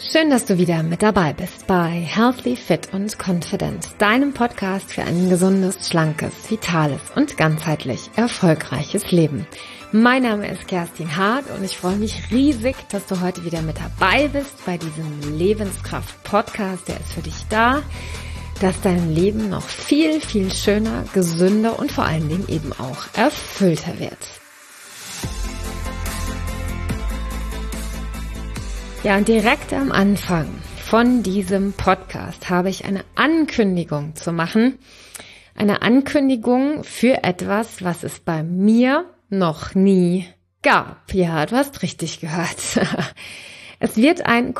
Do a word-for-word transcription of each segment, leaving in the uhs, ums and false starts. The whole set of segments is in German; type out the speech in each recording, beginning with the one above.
Schön, dass du wieder mit dabei bist bei Healthy, Fit und Confident, deinem Podcast für ein gesundes, schlankes, vitales und ganzheitlich erfolgreiches Leben. Mein Name ist Kerstin Hart und ich freue mich riesig, dass du heute wieder mit dabei bist bei diesem Lebenskraft-Podcast. Der ist für dich da, dass dein Leben noch viel, viel schöner, gesünder und vor allen Dingen eben auch erfüllter wird. Ja, und direkt am Anfang von diesem Podcast habe ich eine Ankündigung zu machen. Eine Ankündigung für etwas, was es bei mir noch nie gab. Ja, du hast richtig gehört. Es wird ein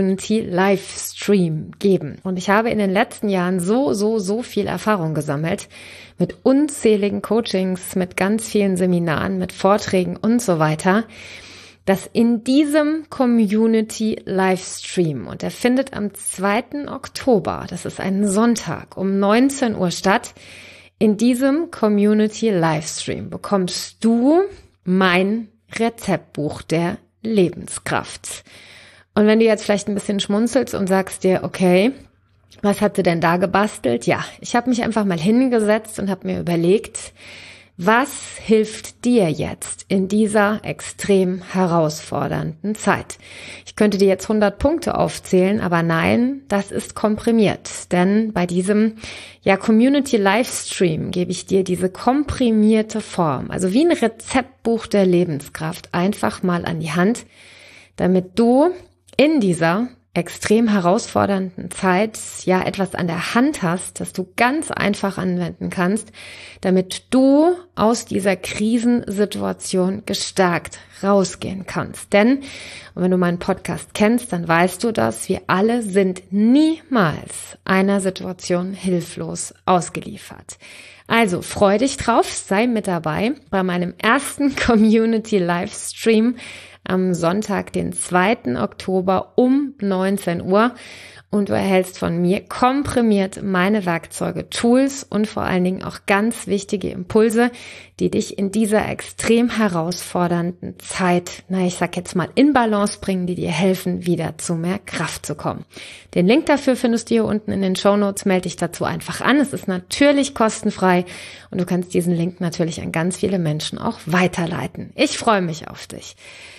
Community-Livestream geben. Und ich habe in den letzten Jahren so, so, so viel Erfahrung gesammelt mit unzähligen Coachings, mit ganz vielen Seminaren, mit Vorträgen und so weiter, dass in diesem Community-Livestream, und der findet am zweiten Oktober, das ist ein Sonntag, um neunzehn Uhr statt, in diesem Community-Livestream bekommst du mein Rezeptbuch der Lebenskraft. Und wenn du jetzt vielleicht ein bisschen schmunzelst und sagst dir, okay, was hat sie denn da gebastelt? Ja, ich habe mich einfach mal hingesetzt und habe mir überlegt, was hilft dir jetzt in dieser extrem herausfordernden Zeit? Ich könnte dir jetzt hundert Punkte aufzählen, aber nein, das ist komprimiert. Denn bei diesem ja, Community Livestream gebe ich dir diese komprimierte Form, also wie ein Rezeptbuch der Lebenskraft, einfach mal an die Hand, damit du in dieser extrem herausfordernden Zeit ja etwas an der Hand hast, das du ganz einfach anwenden kannst, damit du aus dieser Krisensituation gestärkt rausgehen kannst. Denn, und wenn du meinen Podcast kennst, dann weißt du das, wir alle sind niemals einer Situation hilflos ausgeliefert. Also freu dich drauf, sei mit dabei bei meinem ersten Community Livestream am Sonntag, den zweiten Oktober um neunzehn Uhr, und du erhältst von mir komprimiert meine Werkzeuge, Tools und vor allen Dingen auch ganz wichtige Impulse, die dich in dieser extrem herausfordernden Zeit, na ich sag jetzt mal, in Balance bringen, die dir helfen, wieder zu mehr Kraft zu kommen. Den Link dafür findest du hier unten in den Shownotes, melde dich dazu einfach an. Es ist natürlich kostenfrei und du kannst diesen Link natürlich an ganz viele Menschen auch weiterleiten. Ich freue mich auf dich.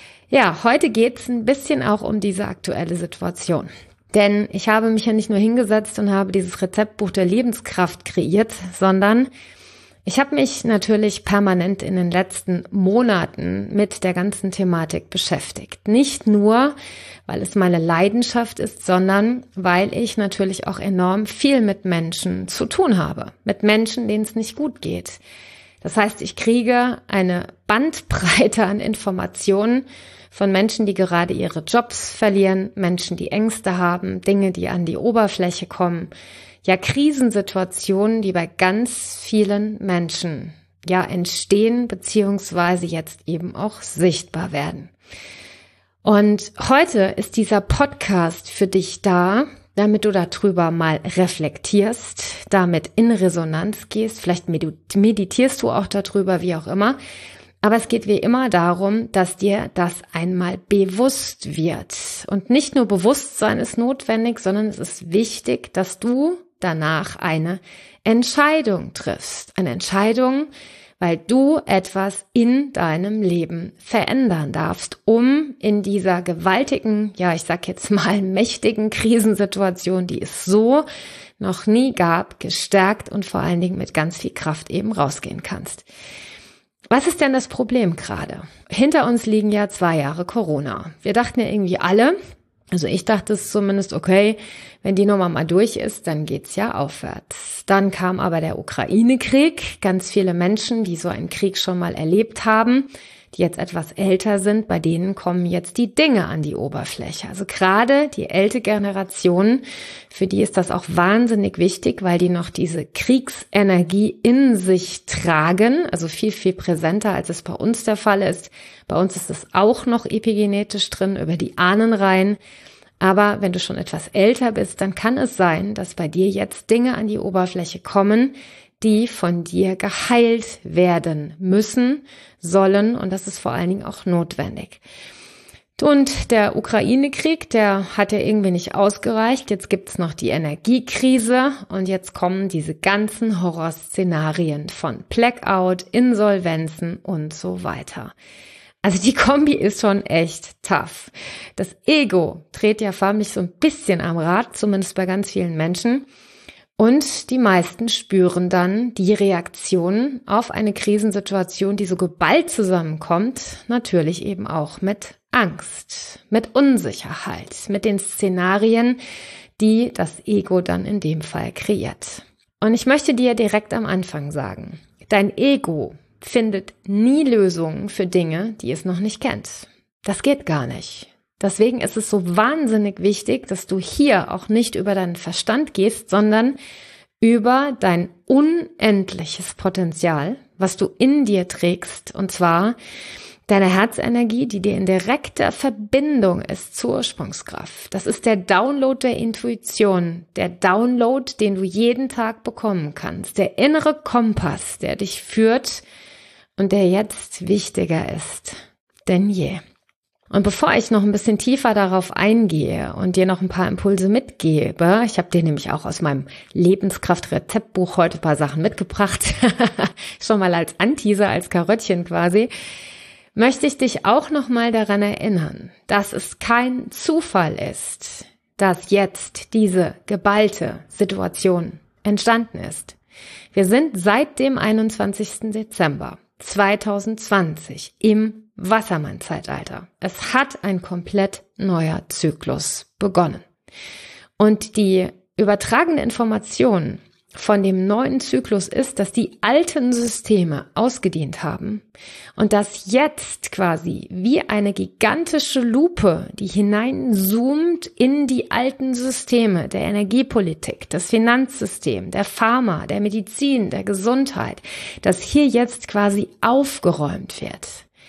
Ja, heute geht's ein bisschen auch um diese aktuelle Situation. Denn ich habe mich ja nicht nur hingesetzt und habe dieses Rezeptbuch der Lebenskraft kreiert, sondern ich habe mich natürlich permanent in den letzten Monaten mit der ganzen Thematik beschäftigt. Nicht nur, weil es meine Leidenschaft ist, sondern weil ich natürlich auch enorm viel mit Menschen zu tun habe. Mit Menschen, denen es nicht gut geht. Das heißt, ich kriege eine Bandbreite an Informationen von Menschen, die gerade ihre Jobs verlieren, Menschen, die Ängste haben, Dinge, die an die Oberfläche kommen. Ja, Krisensituationen, die bei ganz vielen Menschen ja entstehen, beziehungsweise jetzt eben auch sichtbar werden. Und heute ist dieser Podcast für dich da, damit du darüber mal reflektierst, damit in Resonanz gehst, vielleicht meditierst du auch darüber, wie auch immer. Aber es geht wie immer darum, dass dir das einmal bewusst wird. Und nicht nur Bewusstsein ist notwendig, sondern es ist wichtig, dass du danach eine Entscheidung triffst. Eine Entscheidung, weil du etwas in deinem Leben verändern darfst, um in dieser gewaltigen, ja, ich sag jetzt mal mächtigen Krisensituation, die es so noch nie gab, gestärkt und vor allen Dingen mit ganz viel Kraft eben rausgehen kannst. Was ist denn das Problem gerade? Hinter uns liegen ja zwei Jahre Corona. Wir dachten ja irgendwie alle, also ich dachte es zumindest, okay, wenn die Nummer mal durch ist, dann geht's ja aufwärts. Dann kam aber der Ukraine-Krieg. Ganz viele Menschen, die so einen Krieg schon mal erlebt haben, die jetzt etwas älter sind, bei denen kommen jetzt die Dinge an die Oberfläche. Also gerade die ältere Generation, für die ist das auch wahnsinnig wichtig, weil die noch diese Kriegsenergie in sich tragen, also viel, viel präsenter, als es bei uns der Fall ist. Bei uns ist es auch noch epigenetisch drin, über die Ahnenreihen. Aber wenn du schon etwas älter bist, dann kann es sein, dass bei dir jetzt Dinge an die Oberfläche kommen, die von dir geheilt werden müssen, sollen, und das ist vor allen Dingen auch notwendig. Und der Ukraine-Krieg, der hat ja irgendwie nicht ausgereicht. Jetzt gibt's noch die Energiekrise und jetzt kommen diese ganzen Horrorszenarien von Blackout, Insolvenzen und so weiter. Also die Kombi ist schon echt tough. Das Ego dreht ja förmlich so ein bisschen am Rad, zumindest bei ganz vielen Menschen. Und die meisten spüren dann die Reaktion auf eine Krisensituation, die so geballt zusammenkommt, natürlich eben auch mit Angst, mit Unsicherheit, mit den Szenarien, die das Ego dann in dem Fall kreiert. Und ich möchte dir direkt am Anfang sagen, dein Ego findet nie Lösungen für Dinge, die es noch nicht kennt. Das geht gar nicht. Deswegen ist es so wahnsinnig wichtig, dass du hier auch nicht über deinen Verstand gehst, sondern über dein unendliches Potenzial, was du in dir trägst, und zwar deine Herzenergie, die dir in direkter Verbindung ist zur Ursprungskraft. Das ist der Download der Intuition, der Download, den du jeden Tag bekommen kannst, der innere Kompass, der dich führt und der jetzt wichtiger ist denn je. Und bevor ich noch ein bisschen tiefer darauf eingehe und dir noch ein paar Impulse mitgebe, ich habe dir nämlich auch aus meinem Lebenskraft-Rezeptbuch heute ein paar Sachen mitgebracht, schon mal als Anteaser, als Karöttchen quasi, möchte ich dich auch noch mal daran erinnern, dass es kein Zufall ist, dass jetzt diese geballte Situation entstanden ist. Wir sind seit dem einundzwanzigsten Dezember zweitausendzwanzig im Wassermann-Zeitalter. Es hat ein komplett neuer Zyklus begonnen. Und die übertragene Information von dem neuen Zyklus ist, dass die alten Systeme ausgedient haben und dass jetzt quasi wie eine gigantische Lupe, die hineinzoomt in die alten Systeme der Energiepolitik, das Finanzsystem, der Pharma, der Medizin, der Gesundheit, dass hier jetzt quasi aufgeräumt wird.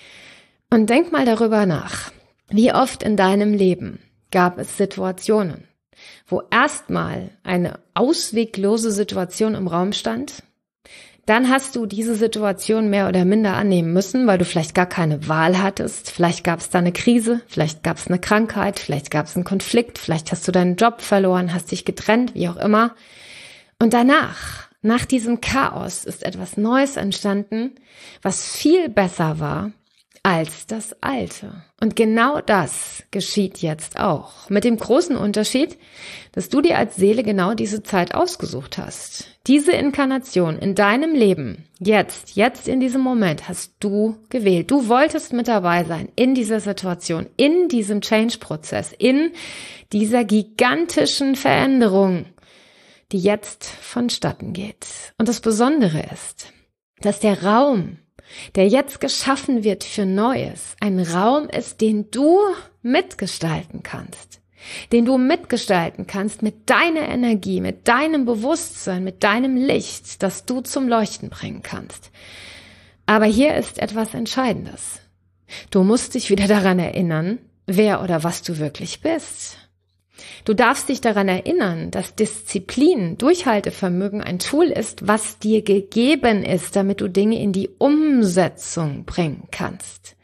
Und denk mal darüber nach, wie oft in deinem Leben gab es Situationen, wo erstmal eine ausweglose Situation im Raum stand, dann hast du diese Situation mehr oder minder annehmen müssen, weil du vielleicht gar keine Wahl hattest, vielleicht gab es da eine Krise, vielleicht gab es eine Krankheit, vielleicht gab es einen Konflikt, vielleicht hast du deinen Job verloren, hast dich getrennt, wie auch immer. Und danach, nach diesem Chaos, ist etwas Neues entstanden, was viel besser war als das Alte. Und genau das geschieht jetzt auch. Mit dem großen Unterschied, dass du dir als Seele genau diese Zeit ausgesucht hast. Diese Inkarnation in deinem Leben, jetzt, jetzt in diesem Moment, hast du gewählt. Du wolltest mit dabei sein in dieser Situation, in diesem Change-Prozess, in dieser gigantischen Veränderung, die jetzt vonstatten geht. Und das Besondere ist, dass der Raum, der jetzt geschaffen wird für Neues, ein Raum ist, den du mitgestalten kannst, den du mitgestalten kannst mit deiner Energie, mit deinem Bewusstsein, mit deinem Licht, das du zum Leuchten bringen kannst. Aber hier ist etwas Entscheidendes. Du musst dich wieder daran erinnern, wer oder was du wirklich bist. Du darfst dich daran erinnern, dass Disziplin, Durchhaltevermögen ein Tool ist, was dir gegeben ist, damit du Dinge in die Umsetzung bringen kannst.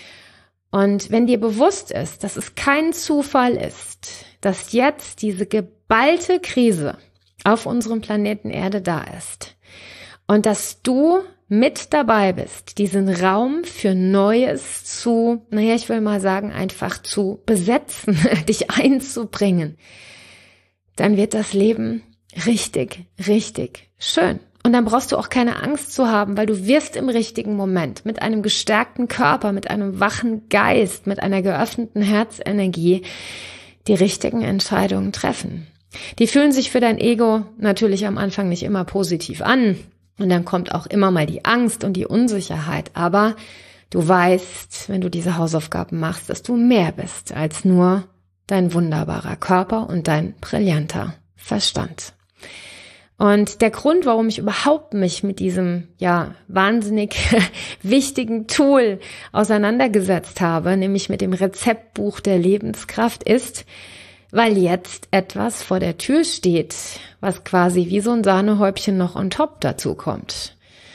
Und wenn dir bewusst ist, dass es kein Zufall ist, dass jetzt diese geballte Krise auf unserem Planeten Erde da ist und dass du mit dabei bist, diesen Raum für Neues zu, naja, ich will mal sagen, einfach zu besetzen, dich einzubringen, dann wird das Leben richtig, richtig schön. Und dann brauchst du auch keine Angst zu haben, weil du wirst im richtigen Moment mit einem gestärkten Körper, mit einem wachen Geist, mit einer geöffneten Herzenergie die richtigen Entscheidungen treffen. Die fühlen sich für dein Ego natürlich am Anfang nicht immer positiv an. Und dann kommt auch immer mal die Angst und die Unsicherheit. Aber du weißt, wenn du diese Hausaufgaben machst, dass du mehr bist als nur dein wunderbarer Körper und dein brillanter Verstand. Und der Grund, warum ich überhaupt mich mit diesem, ja, wahnsinnig wichtigen Tool auseinandergesetzt habe, nämlich mit dem Rezeptbuch der Lebenskraft, ist, weil jetzt etwas vor der Tür steht, was quasi wie so ein Sahnehäubchen noch on top dazu kommt.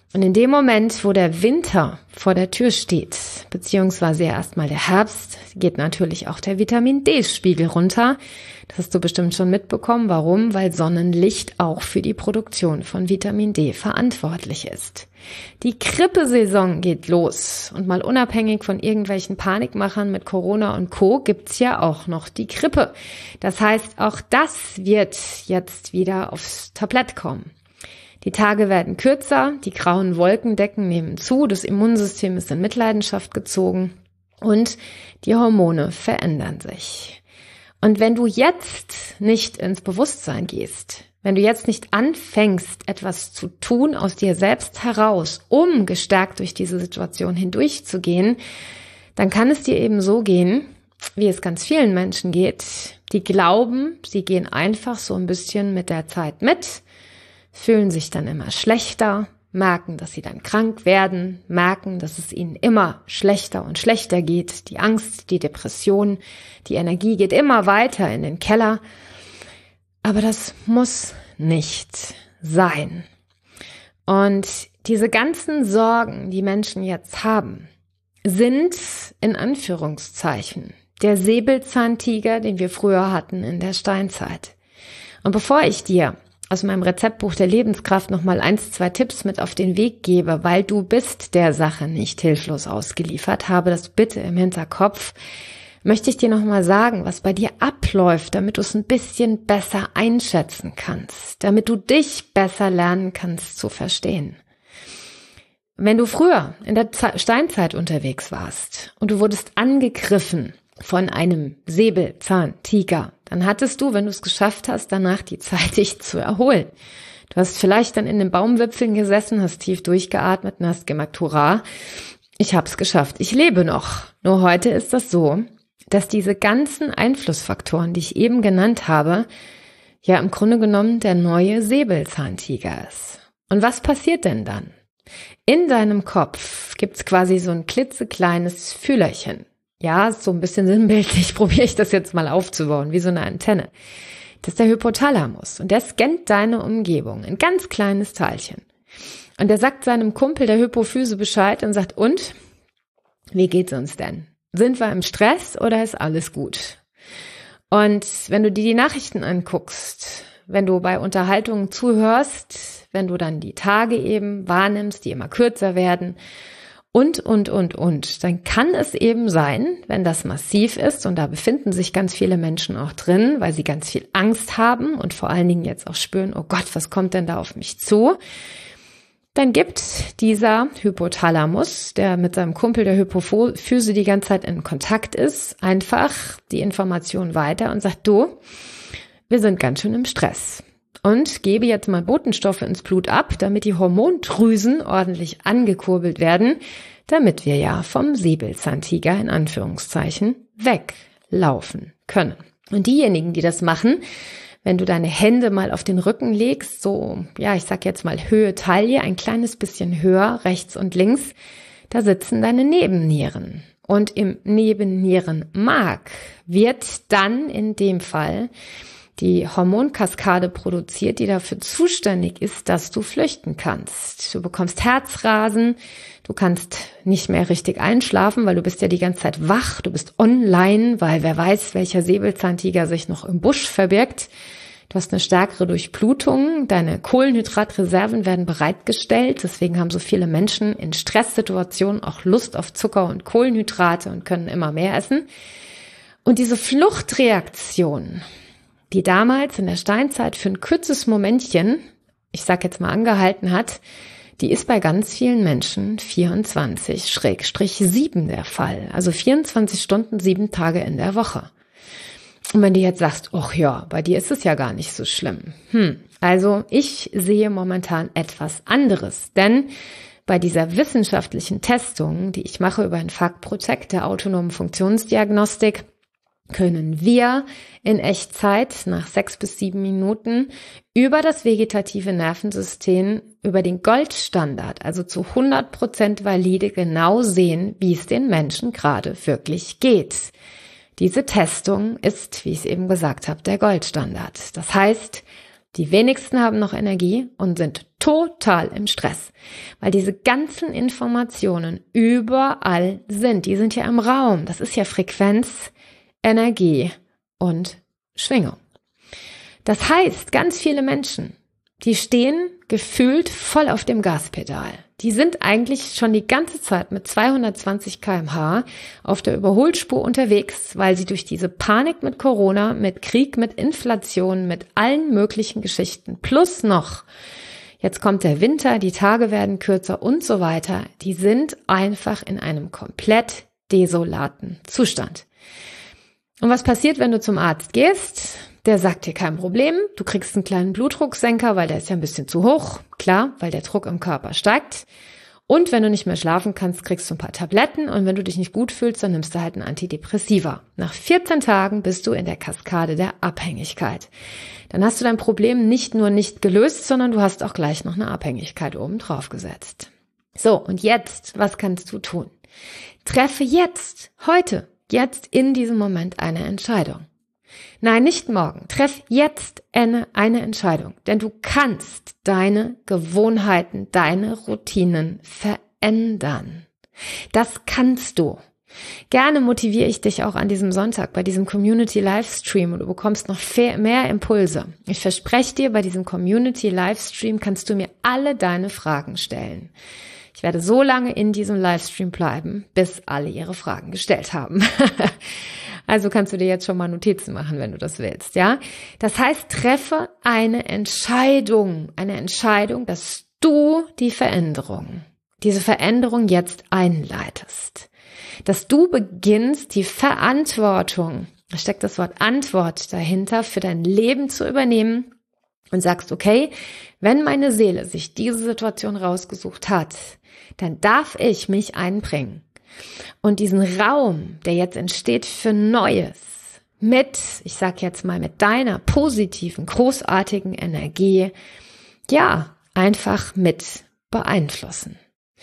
Und in dem Moment, wo der Winter vor der Tür steht, beziehungsweise ja erstmal der Herbst, geht natürlich auch der Vitamin-D-Spiegel runter. Das hast du bestimmt schon mitbekommen. Warum? Weil Sonnenlicht auch für die Produktion von Vitamin D verantwortlich ist. Die Grippesaison geht los. Und mal unabhängig von irgendwelchen Panikmachern mit Corona und Co. gibt's ja auch noch die Grippe. Das heißt, auch das wird jetzt wieder aufs Tablett kommen. Die Tage werden kürzer, die grauen Wolkendecken nehmen zu, das Immunsystem ist in Mitleidenschaft gezogen und die Hormone verändern sich. Und wenn du jetzt nicht ins Bewusstsein gehst, wenn du jetzt nicht anfängst, etwas zu tun aus dir selbst heraus, um gestärkt durch diese Situation hindurchzugehen, dann kann es dir eben so gehen, wie es ganz vielen Menschen geht, die glauben, sie gehen einfach so ein bisschen mit der Zeit mit, fühlen sich dann immer schlechter, merken, dass sie dann krank werden, merken, dass es ihnen immer schlechter und schlechter geht. Die Angst, die Depression, die Energie geht immer weiter in den Keller. Aber das muss nicht sein. Und diese ganzen Sorgen, die Menschen jetzt haben, sind in Anführungszeichen der Säbelzahntiger, den wir früher hatten in der Steinzeit. Und bevor ich dir aus meinem Rezeptbuch der Lebenskraft nochmal eins, zwei Tipps mit auf den Weg gebe, weil du bist der Sache nicht hilflos ausgeliefert, habe das bitte im Hinterkopf, möchte ich dir nochmal sagen, was bei dir abläuft, damit du es ein bisschen besser einschätzen kannst, damit du dich besser lernen kannst zu verstehen. Wenn du früher in der Steinzeit unterwegs warst und du wurdest angegriffen von einem Säbelzahntiger, dann hattest du, wenn du es geschafft hast, danach die Zeit, dich zu erholen. Du hast vielleicht dann in den Baumwipfeln gesessen, hast tief durchgeatmet und hast gemerkt, hurra, ich habe es geschafft, ich lebe noch. Nur heute ist das so, dass diese ganzen Einflussfaktoren, die ich eben genannt habe, ja im Grunde genommen der neue Säbelzahntiger ist. Und was passiert denn dann? In deinem Kopf gibt's quasi so ein klitzekleines Fühlerchen. Ja, so ein bisschen sinnbildlich probiere ich das jetzt mal aufzubauen, wie so eine Antenne. Das ist der Hypothalamus und der scannt deine Umgebung, ein ganz kleines Teilchen. Und der sagt seinem Kumpel der Hypophyse Bescheid und sagt, und, wie geht's uns denn? Sind wir im Stress oder ist alles gut? Und wenn du dir die Nachrichten anguckst, wenn du bei Unterhaltungen zuhörst, wenn du dann die Tage eben wahrnimmst, die immer kürzer werden, Und, und, und, und. Dann kann es eben sein, wenn das massiv ist, und da befinden sich ganz viele Menschen auch drin, weil sie ganz viel Angst haben und vor allen Dingen jetzt auch spüren, oh Gott, was kommt denn da auf mich zu? Dann gibt dieser Hypothalamus, der mit seinem Kumpel der Hypophyse die ganze Zeit in Kontakt ist, einfach die Information weiter und sagt, du, wir sind ganz schön im Stress. Und gebe jetzt mal Botenstoffe ins Blut ab, damit die Hormondrüsen ordentlich angekurbelt werden, damit wir ja vom Säbelzahntiger in Anführungszeichen weglaufen können. Und diejenigen, die das machen, wenn du deine Hände mal auf den Rücken legst, so, ja, ich sag jetzt mal Höhe Taille, ein kleines bisschen höher, rechts und links, da sitzen deine Nebennieren. Und im Nebennierenmark wird dann in dem Fall die Hormonkaskade produziert, die dafür zuständig ist, dass du flüchten kannst. Du bekommst Herzrasen, du kannst nicht mehr richtig einschlafen, weil du bist ja die ganze Zeit wach, du bist online, weil wer weiß, welcher Säbelzahntiger sich noch im Busch verbirgt. Du hast eine stärkere Durchblutung, deine Kohlenhydratreserven werden bereitgestellt, deswegen haben so viele Menschen in Stresssituationen auch Lust auf Zucker und Kohlenhydrate und können immer mehr essen. Und diese Fluchtreaktion, die damals in der Steinzeit für ein kurzes Momentchen, ich sag jetzt mal angehalten hat, die ist bei ganz vielen Menschen vierundzwanzig sieben der Fall. Also vierundzwanzig Stunden, sieben Tage in der Woche. Und wenn du jetzt sagst, ach ja, bei dir ist es ja gar nicht so schlimm. Hm, also ich sehe momentan etwas anderes, denn bei dieser wissenschaftlichen Testung, die ich mache über ein Fuck-Projekt der autonomen Funktionsdiagnostik, können wir in Echtzeit nach sechs bis sieben Minuten über das vegetative Nervensystem, über den Goldstandard, also zu hundert Prozent valide, genau sehen, wie es den Menschen gerade wirklich geht. Diese Testung ist, wie ich es eben gesagt habe, der Goldstandard. Das heißt, die wenigsten haben noch Energie und sind total im Stress, weil diese ganzen Informationen überall sind. Die sind ja im Raum. Das ist ja Frequenz, Energie und Schwingung. Das heißt, ganz viele Menschen, die stehen gefühlt voll auf dem Gaspedal. Die sind eigentlich schon die ganze Zeit mit zweihundertzwanzig Kilometer pro Stunde auf der Überholspur unterwegs, weil sie durch diese Panik mit Corona, mit Krieg, mit Inflation, mit allen möglichen Geschichten plus noch, jetzt kommt der Winter, die Tage werden kürzer und so weiter, die sind einfach in einem komplett desolaten Zustand. Und was passiert, wenn du zum Arzt gehst? Der sagt dir kein Problem, du kriegst einen kleinen Blutdrucksenker, weil der ist ja ein bisschen zu hoch, klar, weil der Druck im Körper steigt. Und wenn du nicht mehr schlafen kannst, kriegst du ein paar Tabletten und wenn du dich nicht gut fühlst, dann nimmst du halt ein Antidepressiva. Nach vierzehn Tagen bist du in der Kaskade der Abhängigkeit. Dann hast du dein Problem nicht nur nicht gelöst, sondern du hast auch gleich noch eine Abhängigkeit oben drauf gesetzt. So, und jetzt, was kannst du tun? Treffe jetzt, heute, jetzt in diesem Moment eine Entscheidung. Nein, nicht morgen. Treff jetzt eine, eine Entscheidung, denn du kannst deine Gewohnheiten, deine Routinen verändern. Das kannst du. Gerne motiviere ich dich auch an diesem Sonntag bei diesem Community Livestream und du bekommst noch mehr Impulse. Ich verspreche dir, bei diesem Community Livestream kannst du mir alle deine Fragen stellen. Ich werde so lange in diesem Livestream bleiben, bis alle ihre Fragen gestellt haben. Also kannst du dir jetzt schon mal Notizen machen, wenn du das willst, ja? Das heißt, treffe eine Entscheidung, eine Entscheidung, dass du die Veränderung, diese Veränderung jetzt einleitest. Dass du beginnst, die Verantwortung, da steckt das Wort Antwort dahinter, für dein Leben zu übernehmen und sagst, okay, wenn meine Seele sich diese Situation rausgesucht hat, dann darf ich mich einbringen. Und diesen Raum, der jetzt entsteht für Neues, mit, ich sag jetzt mal, mit deiner positiven, großartigen Energie, ja, einfach mit beeinflussen.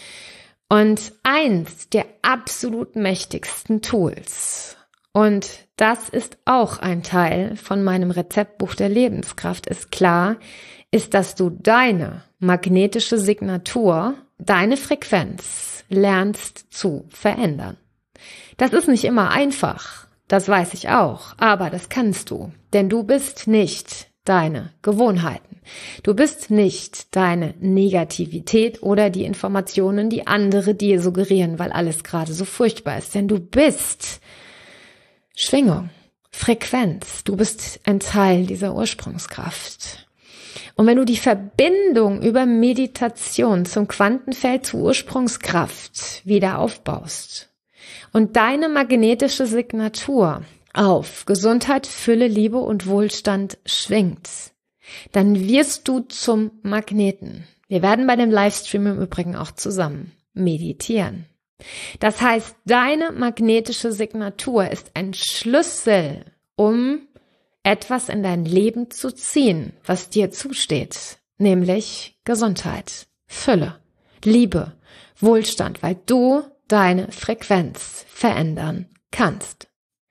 Und eins der absolut mächtigsten Tools, und das ist auch ein Teil von meinem Rezeptbuch der Lebenskraft, ist klar, ist, dass du deine magnetische Signatur, deine Frequenz lernst zu verändern. Das ist nicht immer einfach, das weiß ich auch, aber das kannst du, denn du bist nicht deine Gewohnheiten. Du bist nicht deine Negativität oder die Informationen, die andere dir suggerieren, weil alles gerade so furchtbar ist, denn du bist Schwingung, Frequenz, du bist ein Teil dieser Ursprungskraft. Und wenn du die Verbindung über Meditation zum Quantenfeld, zur Ursprungskraft wieder aufbaust und deine magnetische Signatur auf Gesundheit, Fülle, Liebe und Wohlstand schwingt, dann wirst du zum Magneten. Wir werden bei dem Livestream im Übrigen auch zusammen meditieren. Das heißt, deine magnetische Signatur ist ein Schlüssel, um etwas in dein Leben zu ziehen, was dir zusteht, nämlich Gesundheit, Fülle, Liebe, Wohlstand, weil du deine Frequenz verändern kannst.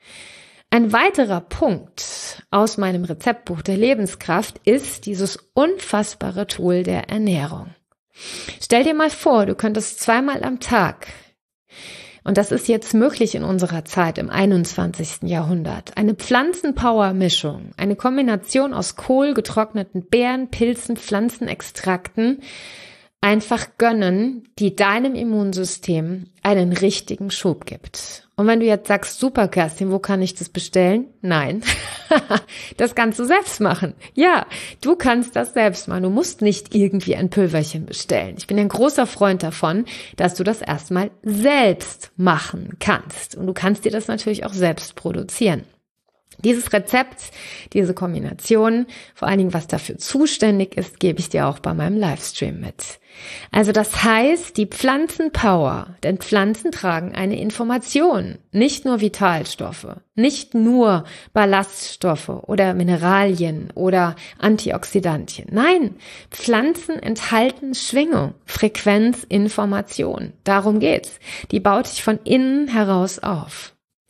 Ein weiterer Punkt aus meinem Rezeptbuch der Lebenskraft ist dieses unfassbare Tool der Ernährung. Stell dir mal vor, du könntest zweimal am Tag, und das ist jetzt möglich in unserer Zeit im einundzwanzigsten Jahrhundert, eine Pflanzenpower-Mischung, eine Kombination aus Kohl, getrockneten Beeren, Pilzen, Pflanzenextrakten, einfach gönnen, die deinem Immunsystem einen richtigen Schub gibt. Und wenn du jetzt sagst, super Kerstin, wo kann ich das bestellen? Nein, das kannst du selbst machen. Ja, du kannst das selbst machen. Du musst nicht irgendwie ein Pülverchen bestellen. Ich bin ein großer Freund davon, dass du das erstmal selbst machen kannst. Und du kannst dir das natürlich auch selbst produzieren. Dieses Rezept, diese Kombination, vor allen Dingen was dafür zuständig ist, gebe ich dir auch bei meinem Livestream mit. Also das heißt, die Pflanzenpower, denn Pflanzen tragen eine Information, nicht nur Vitalstoffe, nicht nur Ballaststoffe oder Mineralien oder Antioxidantien. Nein, Pflanzen enthalten Schwingung, Frequenz, Information. Darum geht's. Die baut sich von innen heraus auf.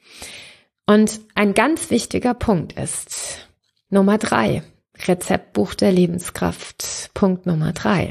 Und ein ganz wichtiger Punkt ist Nummer drei, Rezeptbuch der Lebenskraft, Punkt Nummer drei.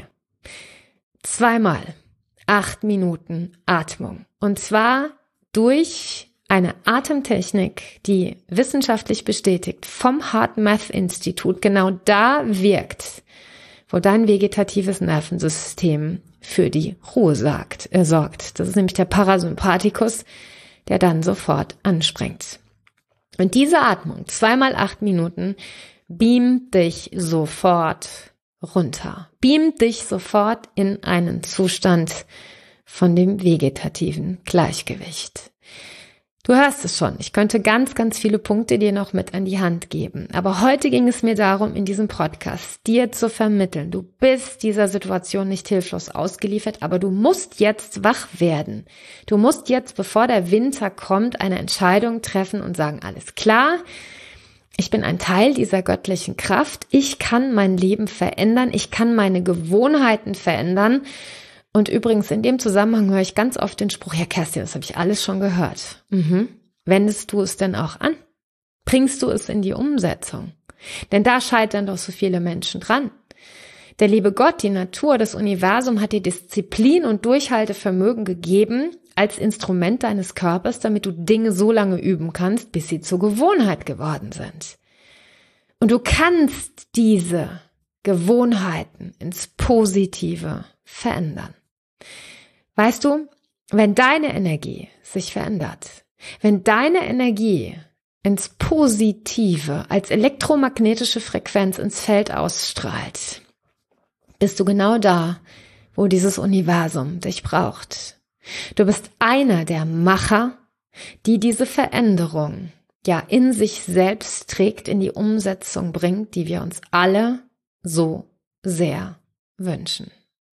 Zweimal acht Minuten Atmung. Und zwar durch eine Atemtechnik, die wissenschaftlich bestätigt vom HeartMath-Institut genau da wirkt, wo dein vegetatives Nervensystem für die Ruhe sagt, äh, sorgt. Das ist nämlich der Parasympathikus, der dann sofort anspringt. Und diese Atmung, zweimal acht Minuten, beamt dich sofort runter. Beamt dich sofort in einen Zustand von dem vegetativen Gleichgewicht. Du hörst es schon, ich könnte ganz, ganz viele Punkte dir noch mit an die Hand geben. Aber heute ging es mir darum, in diesem Podcast dir zu vermitteln, du bist dieser Situation nicht hilflos ausgeliefert, aber du musst jetzt wach werden. Du musst jetzt, bevor der Winter kommt, eine Entscheidung treffen und sagen, alles klar, ich bin ein Teil dieser göttlichen Kraft, ich kann mein Leben verändern, ich kann meine Gewohnheiten verändern. Und übrigens, in dem Zusammenhang höre ich ganz oft den Spruch, ja Kerstin, das habe ich alles schon gehört. Mhm. Wendest du es denn auch an? Bringst du es in die Umsetzung? Denn da scheitern doch so viele Menschen dran. Der liebe Gott, die Natur, das Universum hat dir Disziplin und Durchhaltevermögen gegeben als Instrument deines Körpers, damit du Dinge so lange üben kannst, bis sie zur Gewohnheit geworden sind. Und du kannst diese Gewohnheiten ins Positive verändern. Weißt du, wenn deine Energie sich verändert, wenn deine Energie ins Positive als elektromagnetische Frequenz ins Feld ausstrahlt, bist du genau da, wo dieses Universum dich braucht. Du bist einer der Macher, die diese Veränderung ja in sich selbst trägt, in die Umsetzung bringt, die wir uns alle so sehr wünschen.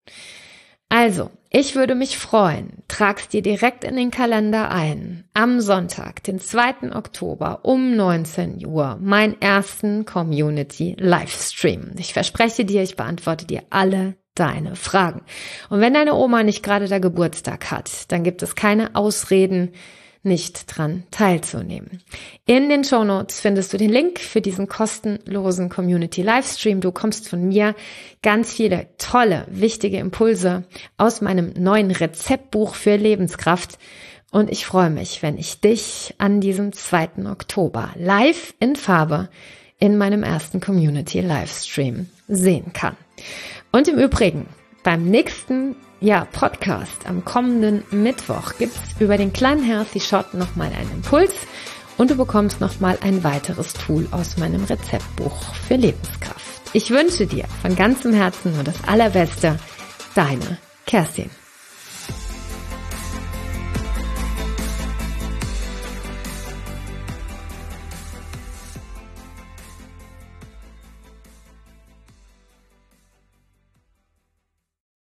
Also, ich würde mich freuen, trag's dir direkt in den Kalender ein, am Sonntag, den zweiten Oktober um neunzehn Uhr, meinen ersten Community-Livestream. Ich verspreche dir, ich beantworte dir alle deine Fragen. Und wenn deine Oma nicht gerade da Geburtstag hat, dann gibt es keine Ausreden, nicht dran teilzunehmen. In den Shownotes findest du den Link für diesen kostenlosen Community-Livestream. Du kommst von mir ganz viele tolle, wichtige Impulse aus meinem neuen Rezeptbuch für Lebenskraft. Und ich freue mich, wenn ich dich an diesem zweiten Oktober live in Farbe in meinem ersten Community-Livestream sehen kann. Und im Übrigen, beim nächsten Ja, Podcast am kommenden Mittwoch gibt's über den kleinen Healthy Shot nochmal einen Impuls und du bekommst nochmal ein weiteres Tool aus meinem Rezeptbuch für Lebenskraft. Ich wünsche dir von ganzem Herzen nur das Allerbeste. Deine Kerstin.